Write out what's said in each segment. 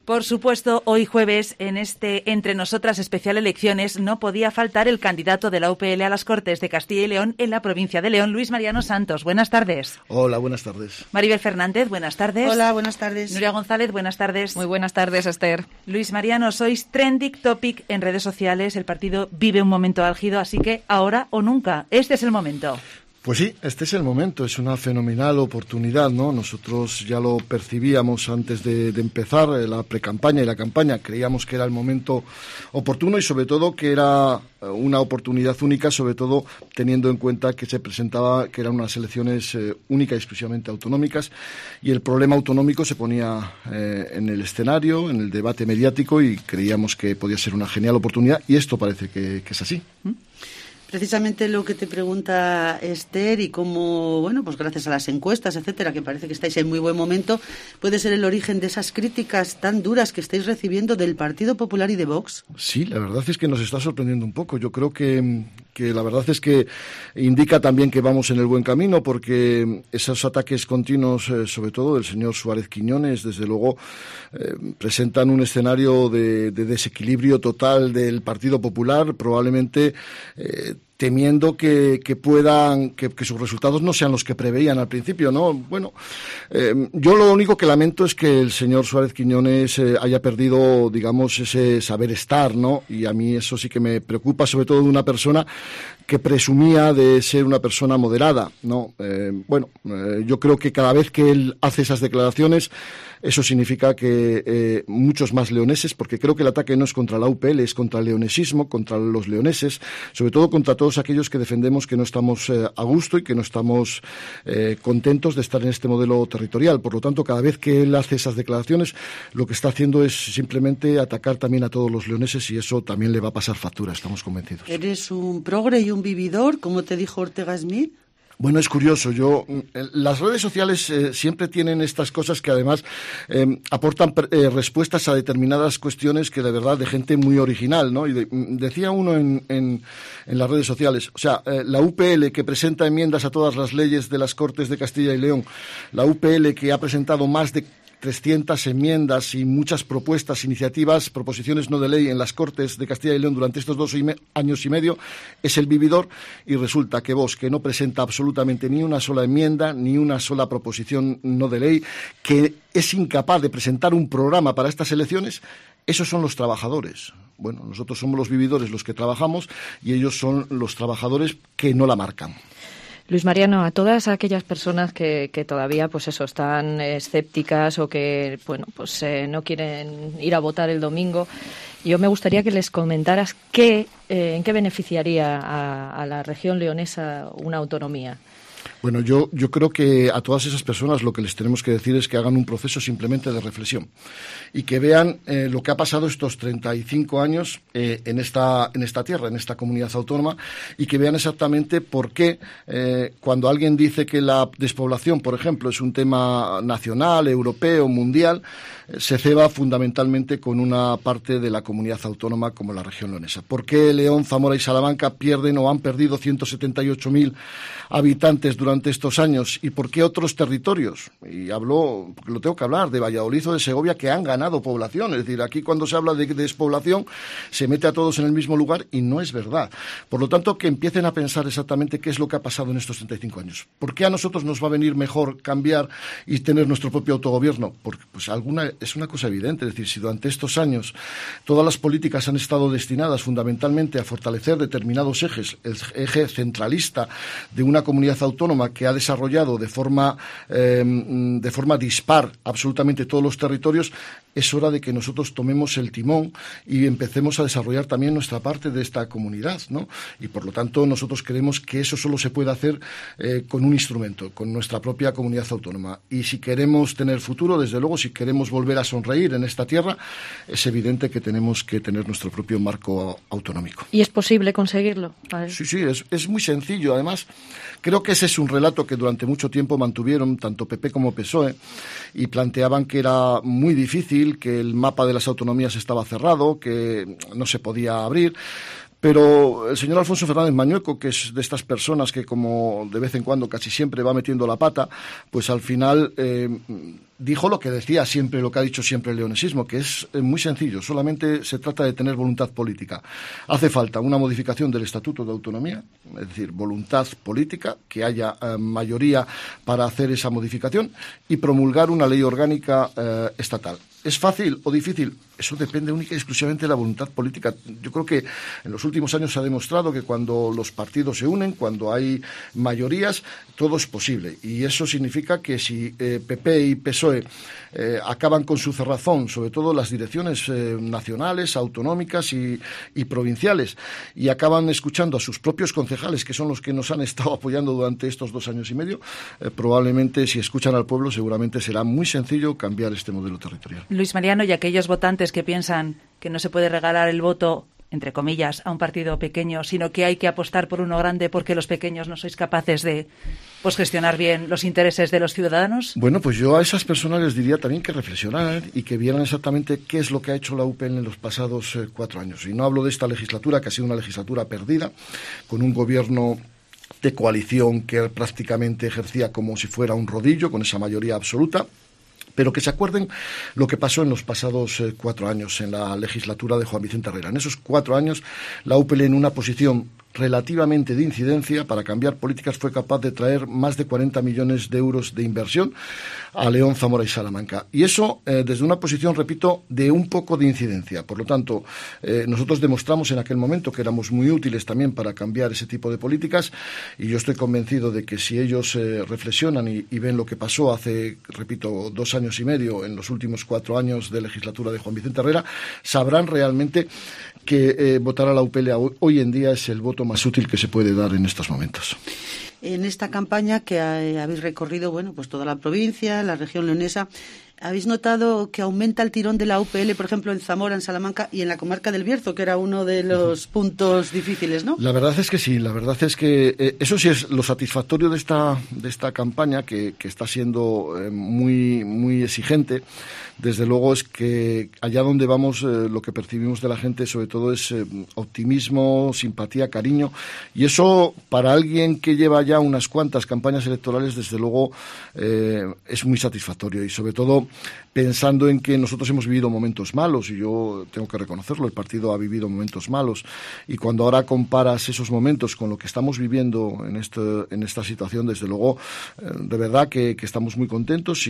Por supuesto, hoy jueves, en este Entre Nosotras especial elecciones, no podía faltar el candidato de la UPL a las Cortes de Castilla y León en la provincia de León, Luis Mariano Santos. Buenas tardes. Hola, buenas tardes. Maribel Fernández, buenas tardes. Hola, buenas tardes. Nuria González, buenas tardes. Muy buenas tardes, Esther. Luis Mariano, sois trending topic en redes sociales. El partido vive un momento álgido, así que ahora o nunca. Este es el momento. Pues sí, este es el momento, es una fenomenal oportunidad, ¿no? Nosotros ya lo percibíamos antes de empezar la precampaña y la campaña, creíamos que era el momento oportuno y sobre todo que era una oportunidad única, sobre todo teniendo en cuenta que se presentaba que eran unas elecciones únicas y exclusivamente autonómicas y el problema autonómico se ponía en el escenario, en el debate mediático y creíamos que podía ser una genial oportunidad y esto parece que es así. Precisamente lo que te pregunta Esther y cómo, bueno, pues gracias a las encuestas, etcétera, que parece que estáis en muy buen momento, puede ser el origen de esas críticas tan duras que estáis recibiendo del Partido Popular y de Vox. Sí, la verdad es que nos está sorprendiendo un poco. Yo creo que la verdad es que indica también que vamos en el buen camino porque esos ataques continuos, sobre todo del señor Suárez Quiñones, desde luego presentan un escenario de desequilibrio total del Partido Popular, probablemente temiendo que sus resultados no sean los que preveían al principio, ¿no? Bueno, yo lo único que lamento es que el señor Suárez Quiñones haya perdido, digamos, ese saber estar, ¿no? Y a mí eso sí que me preocupa, sobre todo de una persona que presumía de ser una persona moderada, ¿no? Yo creo que cada vez que él hace esas declaraciones, eso significa que muchos más leoneses, porque creo que el ataque no es contra la UPL, es contra el leonesismo, contra los leoneses, sobre todo contra todos aquellos que defendemos que no estamos a gusto y que no estamos contentos de estar en este modelo territorial. Por lo tanto, cada vez que él hace esas declaraciones, lo que está haciendo es simplemente atacar también a todos los leoneses y eso también le va a pasar factura, estamos convencidos. ¿Eres un progre y un vividor, como te dijo Ortega Smith? Bueno, es curioso. Las redes sociales siempre tienen estas cosas que además aportan respuestas a determinadas cuestiones que de verdad de gente muy original, ¿no? Y decía uno en las redes sociales, o sea, la UPL que presenta enmiendas a todas las leyes de las Cortes de Castilla y León, la UPL que ha presentado más de 300 enmiendas y muchas propuestas, iniciativas, proposiciones no de ley en las Cortes de Castilla y León durante estos 2 años y medio, es el vividor y resulta que Vox, que no presenta absolutamente ni una sola enmienda, ni una sola proposición no de ley, que es incapaz de presentar un programa para estas elecciones, esos son los trabajadores. Bueno, nosotros somos los vividores los que trabajamos y ellos son los trabajadores que no la marcan. Luis Mariano, a todas aquellas personas que todavía pues eso están escépticas o que no quieren ir a votar el domingo, yo me gustaría que les comentaras en qué beneficiaría a la región leonesa una autonomía. Bueno, yo creo que a todas esas personas lo que les tenemos que decir es que hagan un proceso simplemente de reflexión y que vean lo que ha pasado estos 35 años en esta tierra, en esta comunidad autónoma y que vean exactamente por qué cuando alguien dice que la despoblación, por ejemplo, es un tema nacional, europeo, mundial, se ceba fundamentalmente con una parte de la comunidad autónoma como la región leonesa. ¿Por qué León, Zamora y Salamanca pierden o han perdido 178.000 habitantes durante estos años y por qué otros territorios, y hablo, porque lo tengo que hablar, de Valladolid o de Segovia, que han ganado población? Es decir, aquí cuando se habla de despoblación se mete a todos en el mismo lugar y no es verdad. Por lo tanto, que empiecen a pensar exactamente qué es lo que ha pasado en estos 35 años. ¿Por qué a nosotros nos va a venir mejor cambiar y tener nuestro propio autogobierno? Porque es una cosa evidente, es decir, si durante estos años todas las políticas han estado destinadas fundamentalmente a fortalecer determinados ejes, el eje centralista de una comunidad autónoma que ha desarrollado de forma dispar absolutamente todos los territorios, es hora de que nosotros tomemos el timón y empecemos a desarrollar también nuestra parte de esta comunidad, ¿no? Y por lo tanto nosotros creemos que eso solo se puede hacer con un instrumento, con nuestra propia comunidad autónoma. Y si queremos tener futuro, desde luego, si queremos volver a sonreír en esta tierra, es evidente que tenemos que tener nuestro propio marco autonómico. ¿Y es posible conseguirlo? Sí, es muy sencillo. Además, creo que ese es un relato que durante mucho tiempo mantuvieron tanto PP como PSOE y planteaban que era muy difícil, que el mapa de las autonomías estaba cerrado, que no se podía abrir. Pero el señor Alfonso Fernández Mañueco, que es de estas personas que como de vez en cuando, casi siempre va metiendo la pata, pues al final dijo lo que decía siempre, lo que ha dicho siempre el leonesismo, que es muy sencillo, solamente se trata de tener voluntad política. Hace falta una modificación del Estatuto de Autonomía, es decir, voluntad política, que haya mayoría para hacer esa modificación y promulgar una ley orgánica estatal. ¿Es fácil o difícil? Eso depende única y exclusivamente de la voluntad política. Yo creo que en los últimos años se ha demostrado que cuando los partidos se unen, cuando hay mayorías, todo es posible. Y eso significa que si PP y PSOE acaban con su cerrazón, sobre todo las direcciones nacionales, autonómicas y provinciales, y acaban escuchando a sus propios concejales, que son los que nos han estado apoyando durante estos 2 años y medio, probablemente si escuchan al pueblo seguramente será muy sencillo cambiar este modelo territorial. Luis Mariano, y aquellos votantes que piensan que no se puede regalar el voto, entre comillas, a un partido pequeño, sino que hay que apostar por uno grande porque los pequeños no sois capaces de gestionar bien los intereses de los ciudadanos? Bueno, pues yo a esas personas les diría también que reflexionaran y que vieran exactamente qué es lo que ha hecho la UPN en los pasados 4 años. Y no hablo de esta legislatura, que ha sido una legislatura perdida, con un gobierno de coalición que prácticamente ejercía como si fuera un rodillo, con esa mayoría absoluta, pero que se acuerden lo que pasó en los pasados 4 años en la legislatura de Juan Vicente Herrera. En esos 4 años, la UPL, en una posición relativamente de incidencia para cambiar políticas, fue capaz de traer más de 40 millones de euros de inversión a León, Zamora y Salamanca. Y eso desde una posición, repito, de un poco de incidencia. Por lo tanto, nosotros demostramos en aquel momento que éramos muy útiles también para cambiar ese tipo de políticas, y yo estoy convencido de que si ellos reflexionan y ven lo que pasó hace, repito, 2 años y medio, en los últimos 4 años de legislatura de Juan Vicente Herrera, sabrán realmente que votar a la UPL hoy en día es el voto más útil que se puede dar en estos momentos. En esta campaña que habéis recorrido, bueno, pues toda la provincia, la región leonesa, ¿habéis notado que aumenta el tirón de la UPL, por ejemplo, en Zamora, en Salamanca y en la comarca del Bierzo, que era uno de los puntos difíciles, ¿no? La verdad es que sí, la verdad es que eso sí es lo satisfactorio de esta campaña, que está siendo muy, muy exigente. Desde luego es que allá donde vamos lo que percibimos de la gente sobre todo es optimismo, simpatía, cariño, y eso para alguien que lleva ya unas cuantas campañas electorales desde luego es muy satisfactorio, y sobre todo pensando en que nosotros hemos vivido momentos malos, y yo tengo que reconocerlo, el partido ha vivido momentos malos, y cuando ahora comparas esos momentos con lo que estamos viviendo en esta situación, desde luego de verdad que estamos muy contentos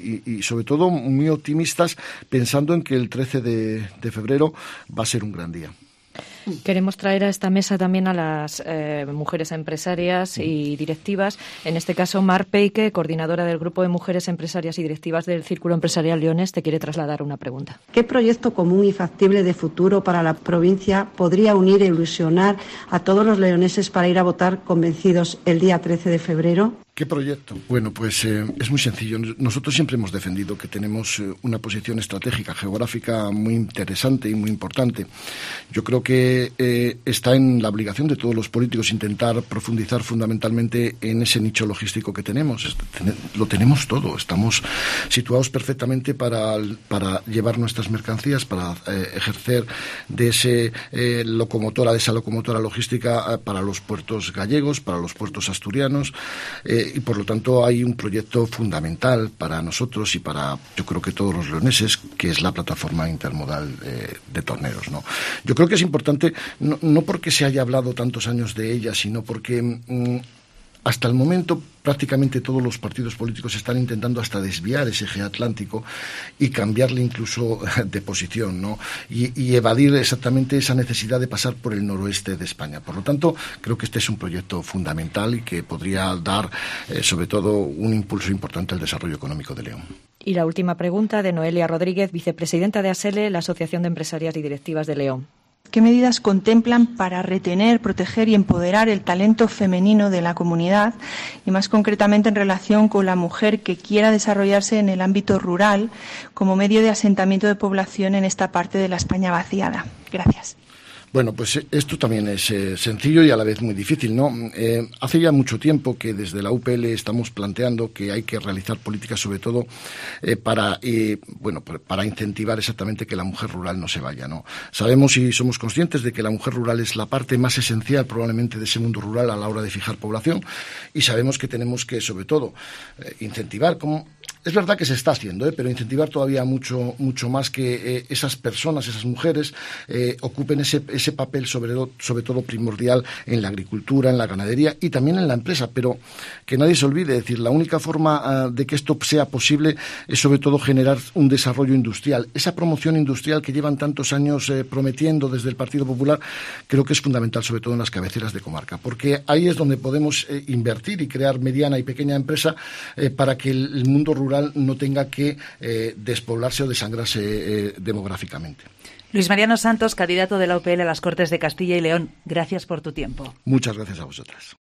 y sobre todo muy optimistas, pensando en que el 13 de febrero va a ser un gran día. Queremos traer a esta mesa también a las mujeres empresarias y directivas. En este caso, Mar Peike, coordinadora del Grupo de Mujeres Empresarias y Directivas del Círculo Empresarial Leones, te quiere trasladar una pregunta. ¿Qué proyecto común y factible de futuro para la provincia podría unir e ilusionar a todos los leoneses para ir a votar convencidos el día 13 de febrero? ¿Qué proyecto? Bueno, pues es muy sencillo. Nosotros siempre hemos defendido que tenemos una posición estratégica, geográfica muy interesante y muy importante. Yo creo que está en la obligación de todos los políticos intentar profundizar fundamentalmente en ese nicho logístico que tenemos. Lo tenemos todo. Estamos situados perfectamente para llevar nuestras mercancías, para ejercer de esa locomotora logística para los puertos gallegos, para los puertos asturianos, y por lo tanto hay un proyecto fundamental para nosotros y para, yo creo que todos los leoneses, que es la plataforma intermodal de Torneros, ¿no? Yo creo que es importante, no porque se haya hablado tantos años de ella, sino porque hasta el momento prácticamente todos los partidos políticos están intentando hasta desviar ese eje atlántico y cambiarle incluso de posición, ¿no? Y evadir exactamente esa necesidad de pasar por el noroeste de España. Por lo tanto, creo que este es un proyecto fundamental y que podría dar, sobre todo, un impulso importante al desarrollo económico de León. Y la última pregunta de Noelia Rodríguez, vicepresidenta de ASELE, la Asociación de Empresarias y Directivas de León. ¿Qué medidas contemplan para retener, proteger y empoderar el talento femenino de la comunidad y más concretamente en relación con la mujer que quiera desarrollarse en el ámbito rural como medio de asentamiento de población en esta parte de la España vaciada? Gracias. Bueno, pues esto también es sencillo y a la vez muy difícil, ¿no? Hace ya mucho tiempo que desde la UPL estamos planteando que hay que realizar políticas sobre todo para incentivar exactamente que la mujer rural no se vaya, ¿no? Sabemos y somos conscientes de que la mujer rural es la parte más esencial probablemente de ese mundo rural a la hora de fijar población, y sabemos que tenemos que sobre todo incentivar, como Es verdad que se está haciendo, pero incentivar todavía mucho más que esas personas, esas mujeres, ocupen ese papel sobre todo primordial en la agricultura, en la ganadería y también en la empresa. Pero que nadie se olvide, decir, la única forma de que esto sea posible es sobre todo generar un desarrollo industrial. Esa promoción industrial que llevan tantos años prometiendo desde el Partido Popular, creo que es fundamental, sobre todo en las cabeceras de comarca, porque ahí es donde podemos invertir y crear mediana y pequeña empresa para que el mundo rural no tenga que despoblarse o desangrarse demográficamente. Luis Mariano Santos, candidato de la UPL a las Cortes de Castilla y León, gracias por tu tiempo. Muchas gracias a vosotras.